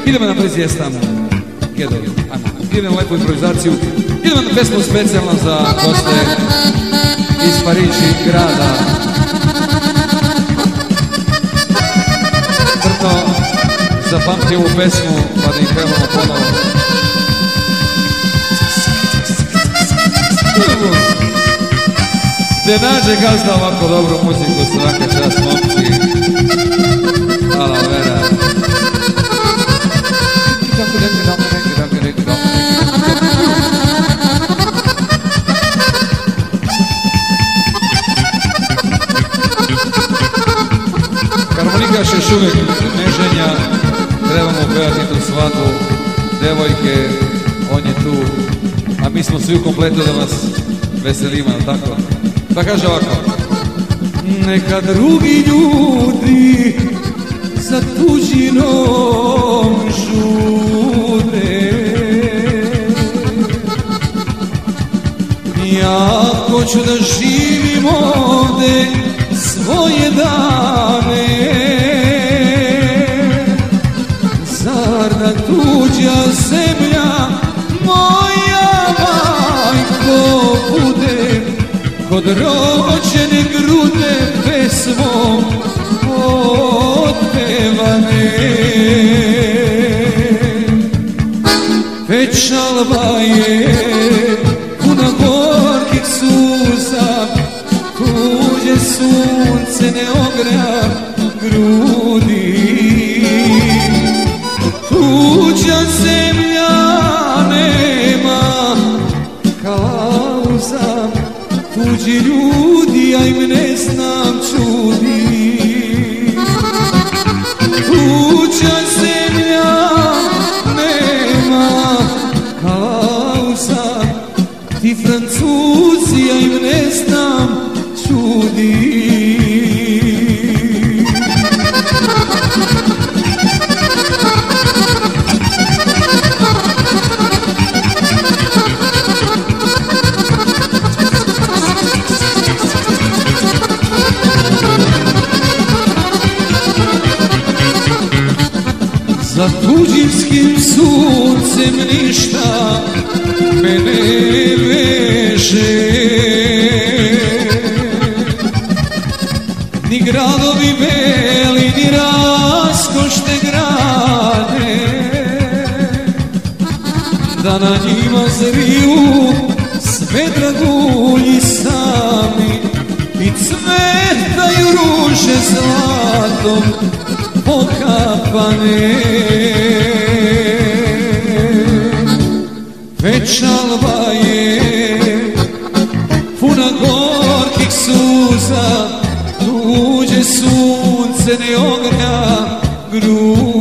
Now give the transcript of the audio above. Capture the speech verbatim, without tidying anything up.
Idemo na prizjestam Gedovi. Idemo na lepu improvizaciju. Idemo na pesmu specijalno za goste iz Pariži grada. Vrto zapamti ovu pesmu pa da ih pevamo ponovo. Gde nađe gazda ovako dobru muziku, svaka čast momci. Hvala vera. Harmonikaš još uvijek neženja, trebamo pevati tu svadbu, devojke, on je tu, a mi smo svi u kompletu da vas veselimo, tako? Pa kaže ovako. Neka drugi ljudi za tuđinom žude, ja hoću da živim ovde svoje dane. Zar da tuđa zemlja moja majko bude kod rođene grude pesmom otpevane. Pečalba je puna gorkih suza, tuđe sunce ne ogra grudi. Tuđa zemlja nema kauza, tuđi ljudi, ja im ne znam čudi. Tuđa zemlja nema kauza, ti Francuzi, ja im ne znam čudi. Za tuđinskim suncem ništa me ne veže, ni gradovi beli, ni raskošne grade, da na njima zriju sve dragulji sami i cvetaju ruže zlatom pokapane. Pečalba je puna gorkih suza, tuđe sunce ne ogra grud.